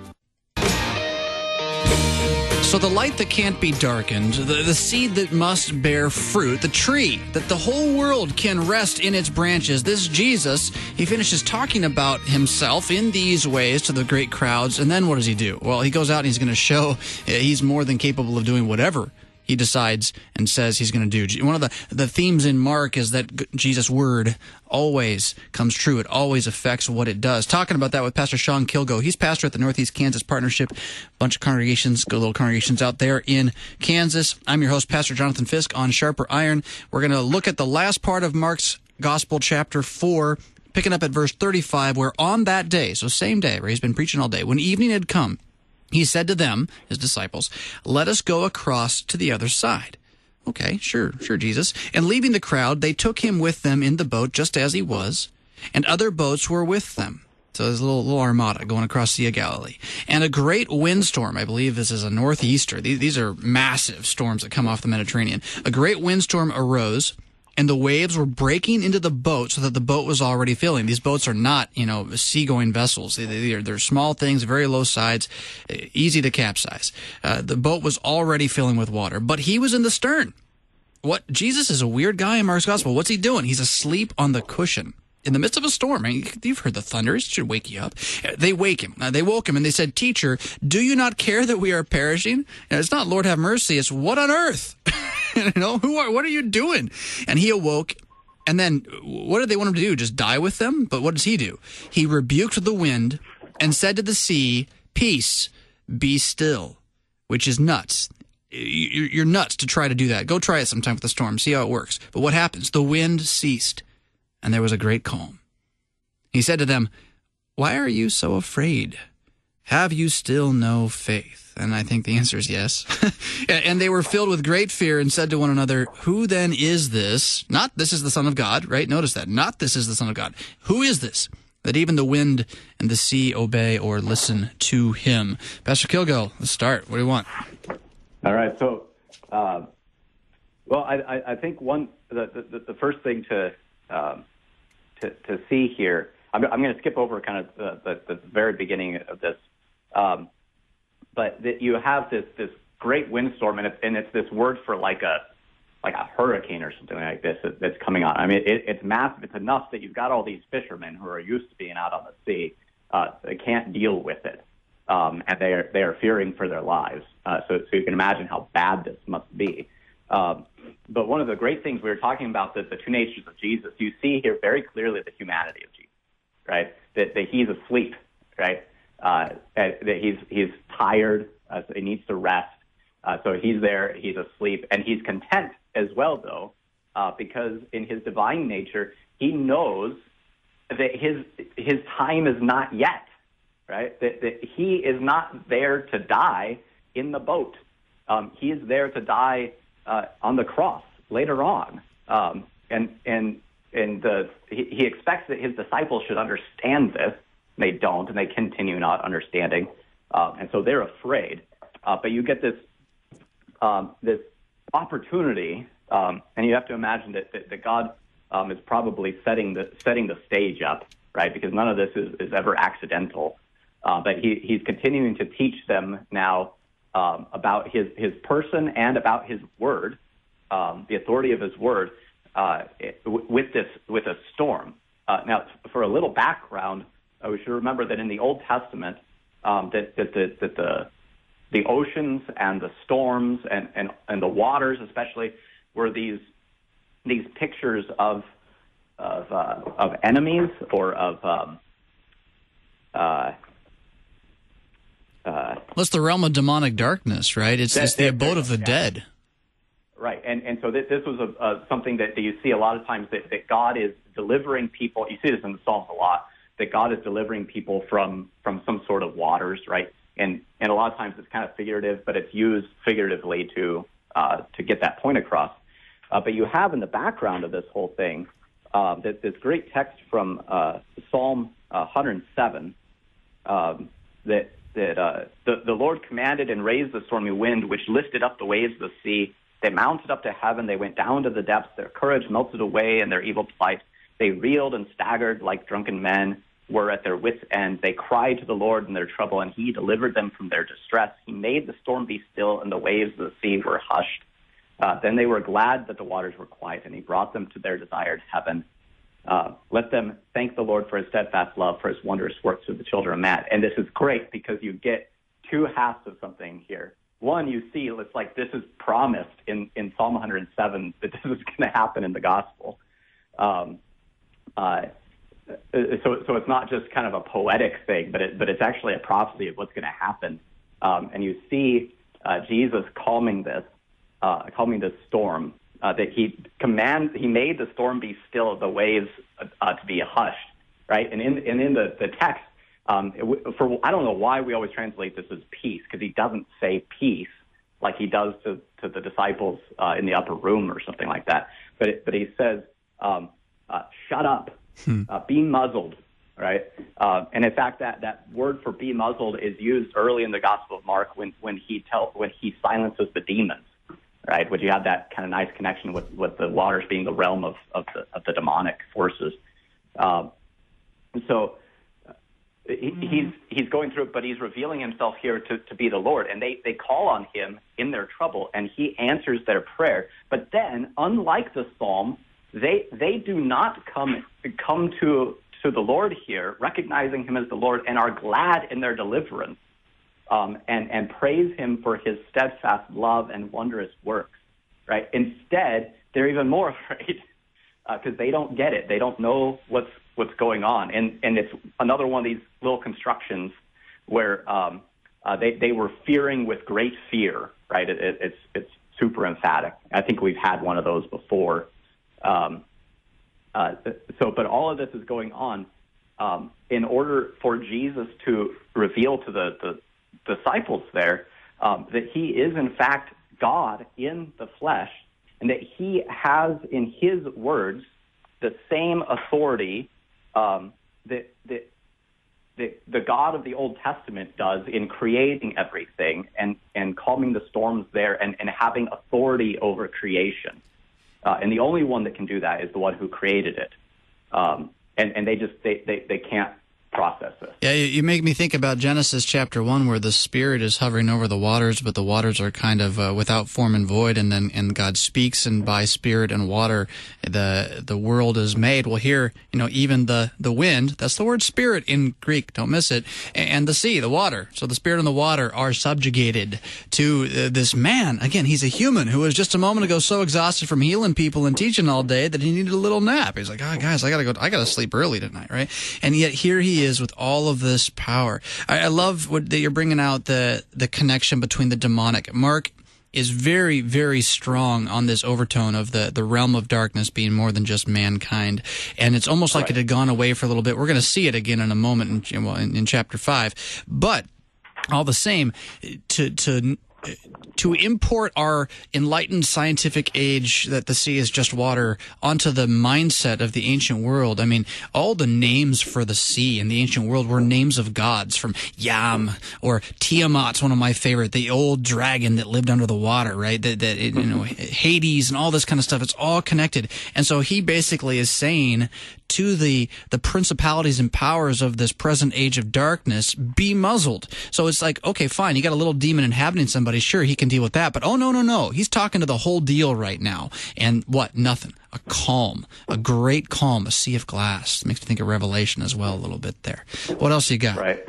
So the light that can't be darkened, the, the seed that must bear fruit, the tree that the whole world can rest in its branches, this Jesus, he finishes talking about himself in these ways to the great crowds, and then what does he do? Well, he goes out and he's going to show he's more than capable of doing whatever he decides and says he's going to do. One of the, the themes in Mark is that Jesus' word always comes true. It always affects what it does. Talking about that with Pastor Sean Kilgo. He's pastor at the Northeast Kansas Partnership. A bunch of congregations, good little congregations out there in Kansas. I'm your host, Pastor Jonathan Fisk on Sharper Iron. We're going to look at the last part of Mark's Gospel, chapter four, picking up at verse thirty-five, where on that day, so same day, where he's been preaching all day, when evening had come, He said to them, his disciples, "Let us go across to the other side." Okay, sure, sure, Jesus. And leaving the crowd, they took him with them in the boat just as he was, and other boats were with them. So there's a little, little armada going across the Sea of Galilee. And a great windstorm, I believe this is a northeaster. These, these are massive storms that come off the Mediterranean. A great windstorm arose, and the waves were breaking into the boat so that the boat was already filling. These boats are not, you know, seagoing vessels. They, they are, they're small things, very low sides, easy to capsize. Uh, the boat was already filling with water, but he was in the stern. What? Jesus is a weird guy in Mark's gospel. What's he doing? He's asleep on the cushion in the midst of a storm. I mean, you've heard the thunder. It should wake you up. They wake him. Uh, they woke him and they said, "Teacher, do you not care that we are perishing?" And it's not, "Lord, have mercy." It's, "What on earth?" You know, who are, what are you doing? And he awoke. And then what did they want him to do? Just die with them? But what does he do? He rebuked the wind and said to the sea, "Peace, be still," which is nuts. You're nuts to try to do that. Go try it sometime with the storm. See how it works. But what happens? The wind ceased, and there was a great calm. He said to them, "Why are you so afraid? Have you still no faith?" And I think the answer is yes. And they were filled with great fear and said to one another, "Who then is this?" Not "this is the Son of God," right? Notice that. Not "this is the Son of God." Who is this, that even the wind and the sea obey or listen to him? Pastor Kilgo, let's start. What do you want? All right. So, uh, well, I, I, I think one the, the, the first thing to um, to, to see here, I'm, I'm going to skip over kind of the, the, the very beginning of this, um, but that you have this this great windstorm, and it's, and it's this word for like a like a hurricane or something like this that's coming on. I mean, it, it's massive. It's enough that you've got all these fishermen who are used to being out on the sea. Uh, they can't deal with it. Um, and they are they are fearing for their lives. Uh, so, so you can imagine how bad this must be. Um, but one of the great things we were talking about, the, the two natures of Jesus, you see here very clearly the humanity of Jesus, right? That, that he's asleep, right? Uh, that he's he's tired, uh, so he needs to rest. Uh, so he's there, he's asleep, and he's content as well, though, uh, because in his divine nature, he knows that his his time is not yet. Right, that, that he is not there to die in the boat. Um, he is there to die uh, on the cross later on, um, and and and the, he, he expects that his disciples should understand this. They don't, and they continue not understanding, uh, and so they're afraid. Uh, but you get this um, this opportunity, um, and you have to imagine that that, that God um, is probably setting the setting the stage up, right? Because none of this is, is ever accidental. Uh, but he, he's continuing to teach them now um, about his, his person and about his word, um, the authority of his word, uh, with this with a storm. Uh, now, for a little background, uh, we should remember that in the Old Testament, um, that, that, the, that the the oceans and the storms and, and, and the waters, especially, were these these pictures of of uh, of enemies or of um, uh, Uh, well, it's the realm of demonic darkness, right? It's, that, it's the abode of the yeah. dead. Right, and and so this, this was a, a, something that you see a lot of times, that, that God is delivering people. You see this in the Psalms a lot, that God is delivering people from, from some sort of waters, right? And and a lot of times it's kind of figurative, but it's used figuratively to uh, to get that point across. Uh, but you have in the background of this whole thing uh, that this great text from uh, Psalm uh, one hundred seven um, that. that uh, the, the Lord commanded and raised the stormy wind, which lifted up the waves of the sea. They mounted up to heaven. They went down to the depths. Their courage melted away in their evil plight. They reeled and staggered like drunken men, were at their wits' end. They cried to the Lord in their trouble, and he delivered them from their distress. He made the storm be still, and the waves of the sea were hushed. Uh, then they were glad that the waters were quiet, and he brought them to their desired heaven. Uh, let them thank the Lord for his steadfast love, for his wondrous works with the children of man. And this is great because you get two halves of something here. One, you see it's like this is promised in, in Psalm one hundred seven that this is going to happen in the gospel. Um, uh, so, so it's not just kind of a poetic thing, but it, but it's actually a prophecy of what's going to happen. Um, and you see uh, Jesus calming this, uh, calming this storm. Uh, that he commands, he made the storm be still, the waves uh, to be hushed, right? And in and in the, the text, Um, it, for I don't know why we always translate this as peace, because he doesn't say peace like he does to, to the disciples uh, in the upper room or something like that. But it, but he says, um, uh, "Shut up, hmm. uh, be muzzled." Right, uh, and in fact, that, that word for "be muzzled" is used early in the Gospel of Mark when when he tell when he silences the demons. Right, which you have that kind of nice connection with, with the waters being the realm of, of the of the demonic forces. Um, so uh, he, mm-hmm. he's he's going through it, but he's revealing himself here to, to be the Lord, and they, they call on him in their trouble, and he answers their prayer. But then, unlike the psalm, they they do not come come to to the Lord here, recognizing him as the Lord, and are glad in their deliverance. Um, and, and praise him for his steadfast love and wondrous works, right? Instead, they're even more afraid because uh, they don't get it. They don't know what's what's going on. And and it's another one of these little constructions where um, uh, they, they were fearing with great fear, right? It, it, it's it's super emphatic. I think we've had one of those before. Um, uh, so, but all of this is going on um, in order for Jesus to reveal to the, the disciples there um, that he is in fact God in the flesh, and that he has in his words the same authority um, that, that that the God of the Old Testament does in creating everything and, and calming the storms there and, and having authority over creation. Uh, and the only one that can do that is the one who created it. Um, and, and they just they, they, they can't process this. Yeah, you make me think about Genesis chapter one, where the Spirit is hovering over the waters, but the waters are kind of uh, without form and void, and then and God speaks, and by Spirit and water, the the world is made. Well, here, you know, even the the wind, that's the word Spirit in Greek, don't miss it, and the sea, the water. So the Spirit and the water are subjugated to uh, this man. Again, he's a human who was just a moment ago so exhausted from healing people and teaching all day that he needed a little nap. He's like, oh, guys, I gotta go, I gotta sleep early tonight, right? And yet here he is with all of this power. I, I love what, that you're bringing out the the connection between the demonic. Mark is very, very strong on this overtone of the, the realm of darkness being more than just mankind. And it's almost like right. it had gone away for a little bit. We're going to see it again in a moment in, well, in, in chapter five. But all the same, to to to import our enlightened scientific age that the sea is just water onto the mindset of the ancient world. I mean, all the names for the sea in the ancient world were names of gods, from Yam or Tiamat's one of my favorite, the old dragon that lived under the water, right? That, that you know, Hades and all this kind of stuff. It's all connected. And so he basically is saying to the the principalities and powers of this present age of darkness, be muzzled. So it's like, okay, fine, you got a little demon inhabiting somebody, sure, he can deal with that, but oh, no, no, no, he's talking to the whole deal right now. And what? Nothing. A calm, a great calm, a sea of glass. Makes me think of Revelation as well a little bit there. What else you got? Right.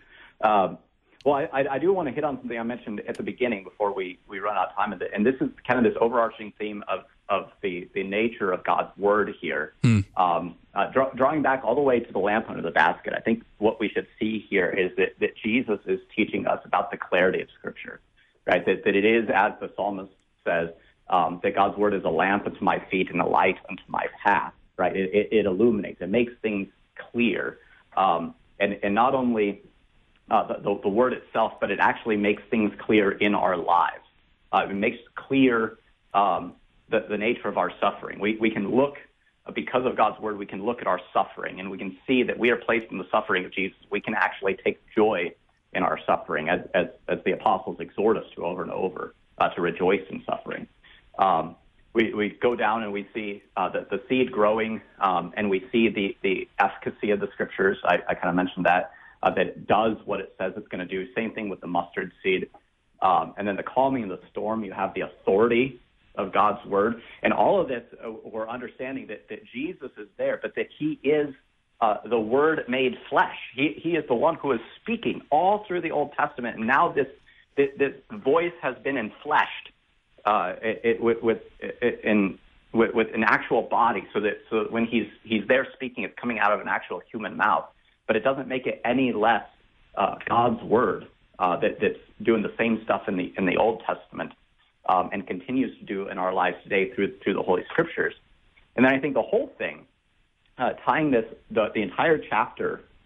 Um, well, I, I do want to hit on something I mentioned at the beginning before we, we run out of time, and this is kind of this overarching theme of of the, the nature of God's word here. Hmm. Um, uh, draw, drawing back all the way to the lamp under the basket, I think what we should see here is that, that Jesus is teaching us about the clarity of Scripture, right? That, that it is, as the psalmist says, um, that God's word is a lamp unto my feet and a light unto my path, right? It, it, it illuminates, it makes things clear. Um, and, and not only uh, the, the, the word itself, but it actually makes things clear in our lives. Uh, it makes clear um, The, the nature of our suffering. We we can look, because of God's word, we can look at our suffering, and we can see that we are placed in the suffering of Jesus. We can actually take joy in our suffering, as as, as the apostles exhort us to over and over, uh, to rejoice in suffering. Um, we, we go down and we see uh, the, the seed growing, um, and we see the, the efficacy of the Scriptures. I, I kind of mentioned that, uh, that it does what it says it's going to do. Same thing with the mustard seed. Um, and then the calming of the storm, you have the authority of God's word. And all of this, uh, we're understanding that, that Jesus is there, but that he is uh, the word made flesh. He he is the one who is speaking all through the Old Testament. And now this this, this voice has been enfleshed uh, it, it, with, with, it, in, with, with an actual body, so that so that when he's, he's there speaking, it's coming out of an actual human mouth. But it doesn't make it any less uh, God's word uh, that, that's doing the same stuff in the in the Old Testament. Um, and continues to do in our lives today through through the Holy Scriptures. And then I think the whole thing, uh, tying this, the, the entire chapter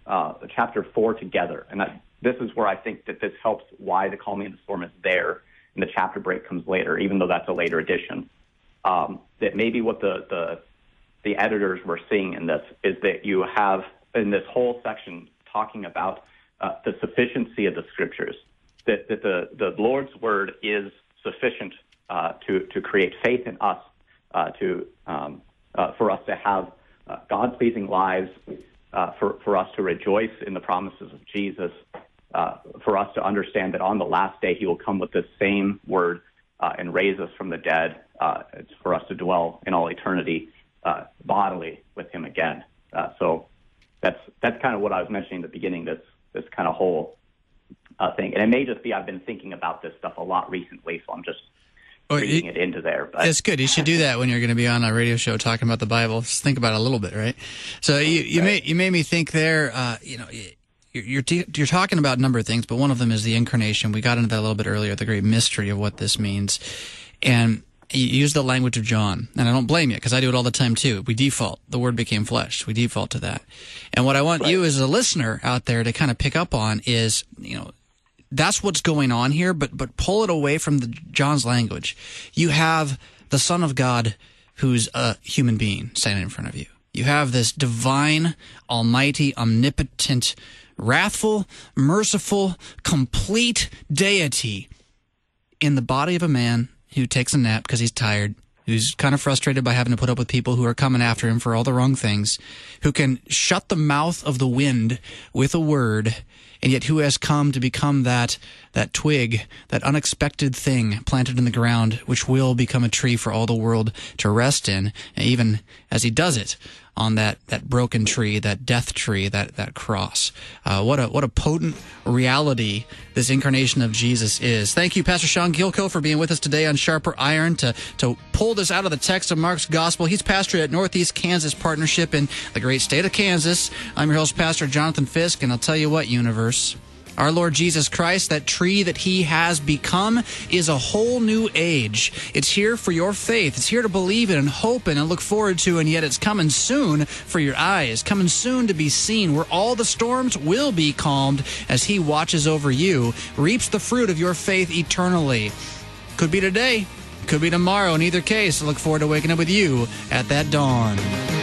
uh, chapter four together. And that, this is where I think that this helps why the Call Me in the Storm is there, and the chapter break comes later, even though that's a later edition. Um, that maybe what the, the the editors were seeing in this is that you have in this whole section talking about uh, the sufficiency of the Scriptures, that, that the, the Lord's Word is sufficient uh, to, to create faith in us, uh, to um, uh, for us to have uh, God-pleasing lives, uh, for, for us to rejoice in the promises of Jesus, uh, for us to understand that on the last day he will come with the same Word uh, and raise us from the dead. Uh, it's for us to dwell in all eternity uh, bodily with him again. Uh, so that's that's kind of what I was mentioning at the beginning, this, this kind of whole uh, thing. And it may just be I've been thinking about this stuff a lot recently, so I'm just oh, reading it, it into there. But it's good. You should do that when you're going to be on a radio show talking about the Bible. Just think about it a little bit, right? So you, you, right. made, you made me think there, uh, you know, you're, you're, t- you're talking about a number of things, but one of them is the incarnation. We got into that a little bit earlier, the great mystery of what this means. And you use the language of John, and I don't blame you because I do it all the time too. We default. The Word became flesh. We default to that. And what I want right. you as a listener out there to kind of pick up on is, you know, that's what's going on here, but but pull it away from the John's language. You have the Son of God who's a human being standing in front of you. You have this divine, almighty, omnipotent, wrathful, merciful, complete deity in the body of a man who takes a nap because he's tired, who's kind of frustrated by having to put up with people who are coming after him for all the wrong things, who can shut the mouth of the wind with a word, and yet who has come to become that that twig, that unexpected thing planted in the ground, which will become a tree for all the world to rest in, and even as he does it on that, that broken tree, that death tree, that, that cross. Uh, what a what a potent reality this incarnation of Jesus is. Thank you, Pastor Sean Gilco, for being with us today on Sharper Iron to, to pull this out of the text of Mark's Gospel. He's pastor at Northeast Kansas Partnership in the great state of Kansas. I'm your host, Pastor Jonathan Fisk, and I'll tell you what, universe, our Lord Jesus Christ, that tree that he has become, is a whole new age. It's here for your faith. It's here to believe in and hope in and look forward to, and yet it's coming soon for your eyes, coming soon to be seen, where all the storms will be calmed as he watches over you, reaps the fruit of your faith eternally. Could be today, could be tomorrow. In either case, I look forward to waking up with you at that dawn.